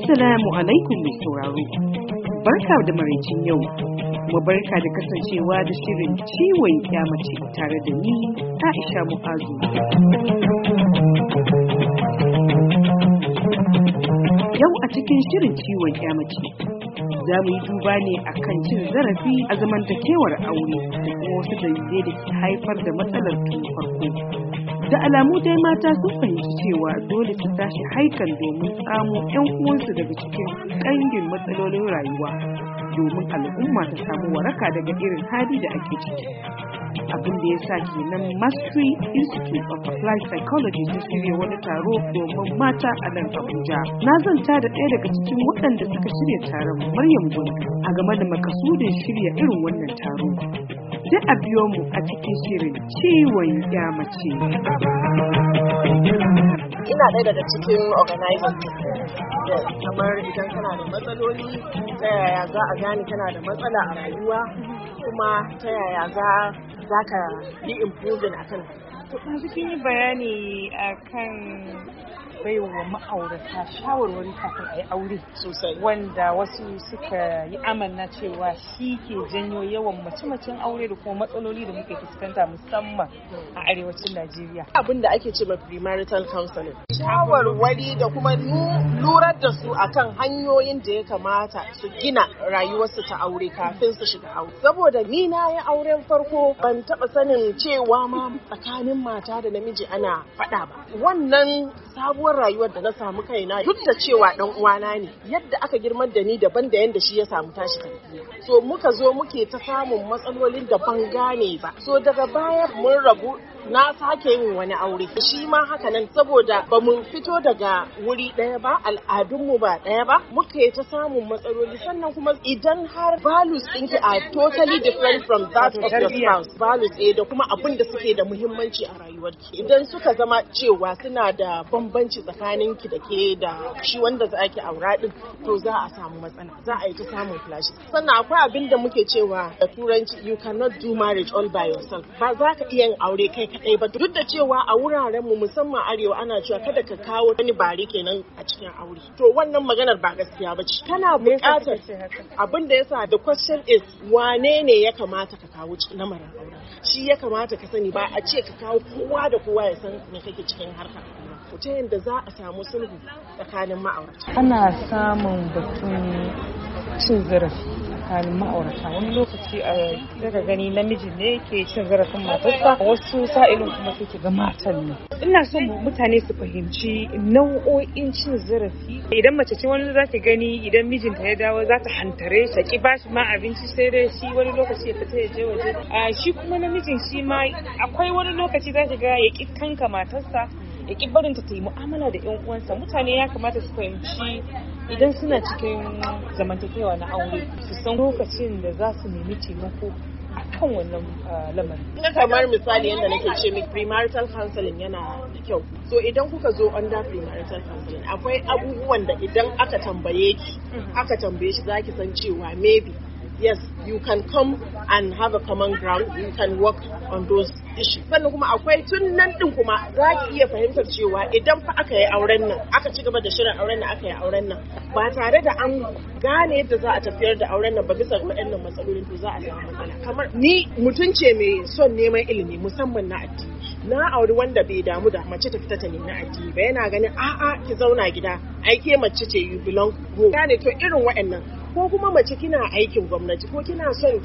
Assalamu alaikum mai sauraro. Barka da maraicin yau. Mu barka da kasancewa da shirin ciwon mace tare da ni Aisha Mu'azu. Yau a cikin shirin ciwon mace za mu yi duba ne akan cin zarafi a zamantakewar aure da kuma wasu dalilai da ke haifar da matsalar tun farko. Da alamu dai mata sun fahimci cewa dole su tashi haikan domin tsamo 'yan uwansu daga cikin ƙangin matsalolin rayuwa domin al'umma ta samu waraka daga irin hali da ake ciki. Abin da ya sa kenan Mastery Institute of Applied Psychology ta shirya wani taro domin mata a nan Abuja. Na zanta da ɗaya daga cikin waɗanda suka shirya taron, Maryam Gundu, a game da makasudin shirya irin wannan taro. Sai a biyo mu a cikin shirin ciwon mace. Ina ɗaya daga cikin organizers. Kamar idan kana da matsaloli, ta yaya za a gane kana da matsala a rayuwa, kuma ta yaya za ka yi improving a kan. Kuma kin yi bayani akan baiwa ma'aurata shawarwari kafin a yi aure sosai, wanda wasu suka yi amanna cewa shi ke janyo yawan mace-macen aure da kuma matsaloli da muke fuskanta musamman a arewacin Najeriya. Abin da ake ce ma premarital counseling, shawarwari da kuma lurar da su akan hanyoyin da ya kamata su gina rayuwarsu ta aure kafin su shiga aure. Saboda ni na yi auren farko, ban taɓa sanin cewa ma tsakanin mata da namiji ana faɗa ba. Wannan sabuwar rayuwar da na samu kaina, duk da cewa dan uwana ne, yadda aka girmar da ni daban da yanda shi ya samu tashi tarbiyya. So muka zo muke ta samun matsalolin da ban gane ba. So daga baya mun rabu, na sake yin wani aure. Shi ma haka nan, saboda ba mun fito daga wuri ɗaya ba, al'adunmu ba ɗaya ba, muke ta samun matsaloli. Sannan kuma idan har values ɗinki are totally different from that of your spouse, values da kuma abin da suke da muhimmanci a rayuwarki, idan suka zama cewa suna da bambanci tsakaninki da ke da shi wanda za ki aura din, to za a samu matsala, za a yi ta samun clashes. Sannan akwai abin da muke cewa da turanci, you cannot do marriage all by yourself. Ba za ka iya yin aure kai kadai ba, duk da cewa a wuraren mu musamman arewa ana cewa kada ka kawo wani bare kenan a cikin aure. To wannan maganar ba gaskiya ba ce. Kana buƙatar abin da yasa, the question is wane ne ya kamata ka kawo lamarin aure? Shi ya kamata ka sani, ba a ce ka kawo kowa da kowa ya san me kake cikin harkar aure. Ta yadda za a samu sulhu tsakanin ma'aurata. Ana samun batun cin zarafi tsakanin ma'aurata. Wani lokaci a daga gani namiji ne ke cin zarafin matarsa, wasu sa'ilin kuma suke ga matan ne. Ina son mutane su fahimci nau'o'in cin zarafi. Idan mace ce, wani za ta gani idan mijinta ya dawo za ta hantare ta ki ba shi ma abinci, sai dai shi wani lokaci ya fita ya je waje. Shi kuma namijin shi ma akwai wani lokaci za ta ga ya ki kanka matarsa, ya ki barinta ta yi mu'amala da 'yan uwansa. Mutane ya kamata su fahimci idan suna cikin zamantakewa na aure, su san lokacin da za su nemi taimako a kan wannan lamarin. Kamar misali yadda nake ce miki, premarital counseling yana da kyau. So idan kuka zo under premarital counseling, akwai abubuwan da idan aka tambaye shi zaki san cewa maybe yes, you can come and have a common ground, you can work on those issues. Sannan kuma akwai tun nan din kuma za ki iya fahimtar cewa idan fa aka yi auren nan, aka ci gaba da shirin auren nan, aka yi auren nan ba tare da an gane yadda za a tafiyar da auren nan ba bisa waɗannan matsalolin, to za a samu matsala. Kamar ni mutum ce mai son neman ilimi, musamman na addini. Na auri wanda bai damu da mace ta fita ta nemi addini ba, yana ganin a'a ki zauna gida, ai ke mace ce, you belong home. Gane to irin waɗannan. Ko kuma mace kina aikin gwamnati, ko kina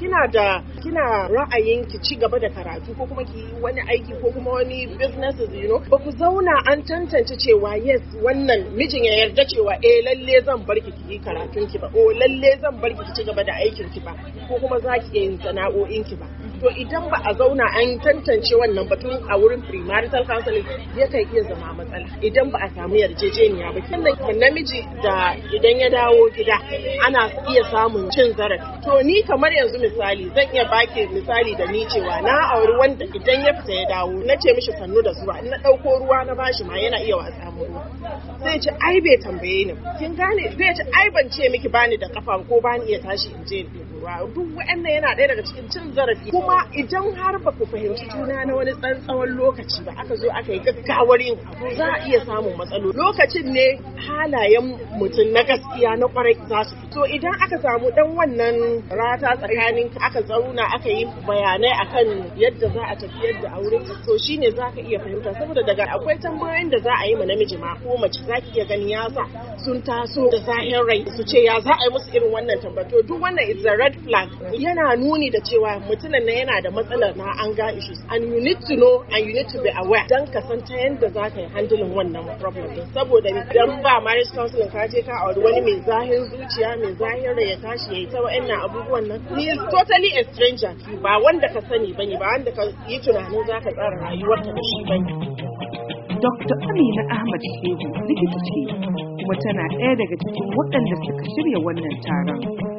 ra'ayin ki ci gaba da karatu, ko kuma ki wani aiki, ko kuma wani businesses, ba ku zauna an tantance cewa yes, wannan mijin ya yarda cewa lalle zan bar ki yi karatun ki ba, lalle zan bar ki ci gaba da aikin ki ba, ko kuma za ki yin sana'o'in ki ba. To idan ba a zauna an tantance wannan batun a wurin premarital counseling, yakan iya zama matsala idan ba a samu yarjejeniya ba. Sannan namiji da idan ya dawo gida ana iya samun cin zarafi. To ni kamar yanzu misali, zan iya baki misali da ni cewa na auri wanda idan ya fita ya dawo, na ce mishi sannu da zuwa, in na ɗauko ruwa na bashi ma yana iya wasa mu ruwa. Zai ce ai bai tambaye ni, kin gane, zai ce ai ban ce miki bani da kafa ko bani iya tashi in je in faruwa. Duk waɗannan yana ɗaya daga cikin cin zarafi. Kuma idan har ba ku fahimci juna na wani tsawon lokaci ba, aka zo aka yi gaggawar yin abu, za a iya samun matsaloli. Lokacin ne halayen mutum na gaskiya na kwarai za su fito. Idan aka samu dan wannan rata tsakanin aka zauna aka yi bayanai akan yadda za a tafiyar da aure, to shine za ka iya fahimta. Saboda daga akwai tambayoyin da za a yi ma namiji ma ko mace za ki iya gani ya sa sun taso da zahin rai su ce ya za a yi musu irin wannan tambato. Duk wannan is a red flag. Yana nuni da cewa mutumin nan yana da matsalar na anger issues, and you need to know and you need to be aware dan ka san ta yadda za ka yi handling wannan problem din. Saboda idan ba marriage counseling ka je ka auri wani mai zahin zuciya mai zahin rai ya tashi ya yi ta wa'annan abubuwan nan, he is totally a stranger to you, ba wanda ka sani bane, ba wanda ka yi tunanin za ka tsara rayuwarka da shi bane. Dr. Amina Ahmad Shehu likita ce kuma tana ɗaya daga cikin waɗanda suka shirya wannan taron.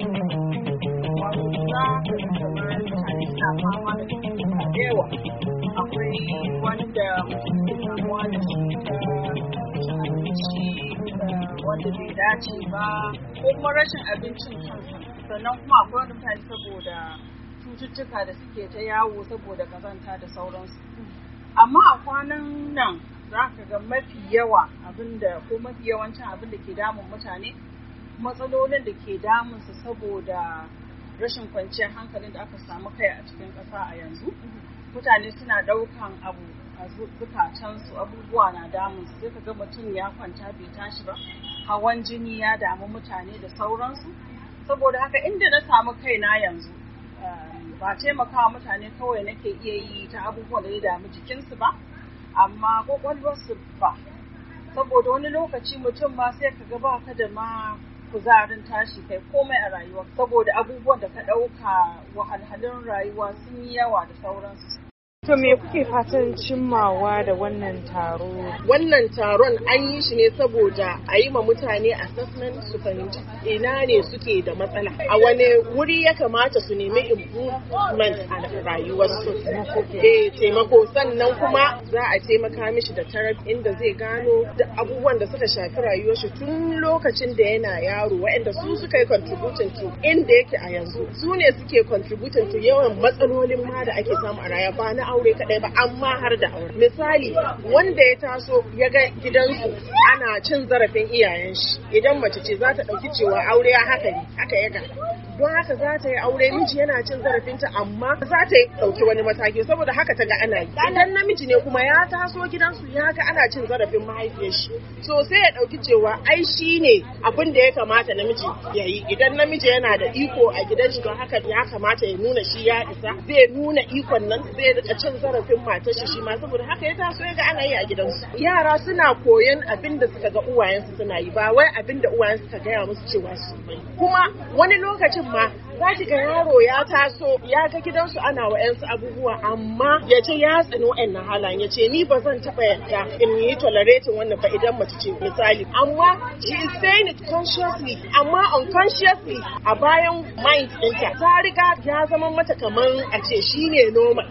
Akwai wanda mutum ke samuwa da shi wanda bai dace ba, ko kuma rashin abincin kansa. Sannan kuma akwai wani mutane saboda cututtuka da suke ta yawo saboda kazanta da sauransu. Amma a kwanan nan za ka ga mafi yawancin abin da ke damun mutane, matsalolin da ke damunsu saboda rashin kwanciyar hankalin da aka samu kai a cikin ƙasa a yanzu. Mutane suna ɗaukan abu a zukatansu, abubuwa na damunsu, sai ka ga mutum ya kwanta bai tashi ba, hawan jini ya damu mutane da sauransu. Saboda haka inda na samu kaina yanzu, ba taimakawa mutane kawai nake iya yi ta abubuwan da ya damu jikinsu ba, amma kwakwalwarsu ba. Saboda wani lokaci mutum ma sai ka ga ba ka da ma kuzarin tashi kai komai a rayuwa, saboda abubuwan da ka ɗauka wahalhalun rayuwa sun yi yawa da sauransu. To me kuke fatan cimmawa da wannan taro? Wannan taron an yi shi ne saboda a yi ma mutane assessment, su fahimci ina ne suke da matsala, a wane wuri ya kamata su nemi improvement a rayuwarsu. Taimako, sannan kuma za a taimaka mishi da therapy inda zai gano da abubuwan da suka shafi rayuwar shi tun lokacin da yana yaro, waɗanda su suka yi contributing to inda yake a yanzu. Su ne suke contributing to yawan matsalolin ma da ake samu a rayuwa, ba na aure kadai ba, amma har da aure. Misali, wanda ya taso ya ga gidansu ana cin zarafin iyayen shi, idan mace ce za ta ɗauki cewa aure haka ne, haka ya ga. Don haka za ta yi aure, miji yana cin zarafinta amma za ta ɗauki wani mataki saboda haka ta ga ana yi. Idan namiji ne kuma ya taso gidansu ya ga ana cin zarafin mahaifiyar shi, so sai ya ɗauki cewa ai shi ne abin da ya kamata namiji ya yi. Idan namiji yana da iko a gidan shi, don haka ya kamata ya nuna shi ya isa, zai nuna ikon nan, zai rika cin zarafin matar shi ma, saboda haka ya taso ya ga ana yi a gidansu. Yara suna koyon abin da suka ga uwayensu suna yi, ba wai abin da uwayensu suka gaya musu cewa su yi. Kuma wani lokacin ma za ki ga yaro ya taso ya ga gidansu ana wa'yansu abubuwa, amma ya ce ya tsani wa'annan halayen, ya ce ni ba zan taɓa yadda in yi tolerating wannan ba idan mace ce misali. Amma she is saying it consciously, amma unconsciously a bayan mind ɗinta ta riga ya zama mata kamar a ce shi ne normal.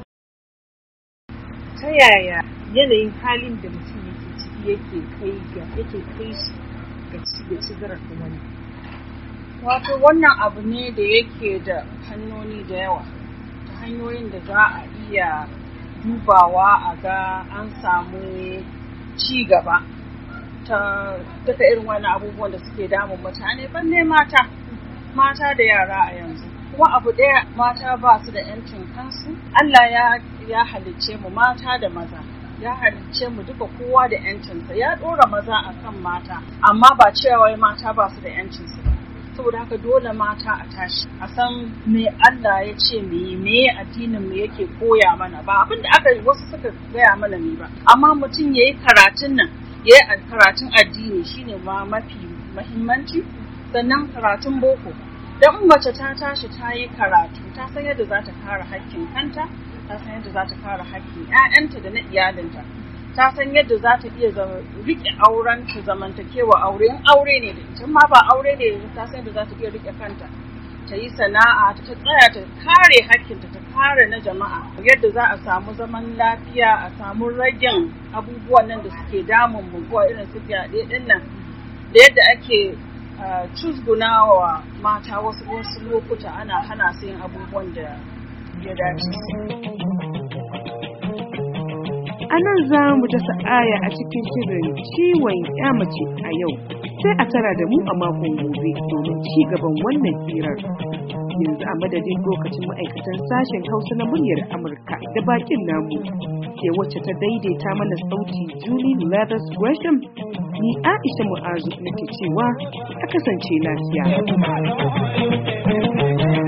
Ta yaya yanayin halin da mutum yake kai shi ga ci zarafin wani? Wato wannan abu ne da yake da hannuni da yawa, ta hanyoyin da za a iya dubawa a ga an samu ci gaba ta duka irin wani abubuwan da suke damun mutane, balle mata da yara a yanzu. Kuma abu ɗaya, mata ba su da 'yancin kansu. Allah ya halicce mu mata da maza, ya halicce mu duka kowa da 'yancinsa, ya ɗora maza akan mata, amma ba cewa wai mata ba su da 'yancinsu ba. Saboda haka dole mata a tashi a san me Allah ya ce me addinin mu yake koya mana, ba abin da wasu suka gaya mana ne ba, amma mutum yayi karatun nan, yayi karatun addini shine ma mafi muhimmanci. Sannan karatun boko, dan mace ta tashi ta yi karatu, ta san yadda za ta kare haƙƙin kanta, ta san yadda za ta kare haƙƙin 'ya'yanta da na iyalinta, ta san yadda za ta iya riƙe auren ta, zamantakewa aure, in aure ne da ita, ma ba aure ne da ta san yadda za ta iya riƙe kanta, ta yi sana'a, ta tsaya ta kare hakkinta, ta kare na jama'a, yadda za a samu zaman lafiya, a samu ragen abubuwan nan da suke damun mu, irin su fyaɗe ɗin nan, da yadda ake cusgunawa mata wasu lokuta ana hana su yin abubuwan da ya dace. A nan za mu dasa aya a cikin shirin ciwon mace a yau, sai a tara da mu a makon gobe domin ci gaban wannan hirar. Yanzu a madadin lokacin ma'aikatan sashen Hausa na muryar Amurka da bakin namu, ke wacce ta daidaita mana sauti Julie Leathers Gresham, ni Aisha Mu'azu nake cewa a kasance lafiya.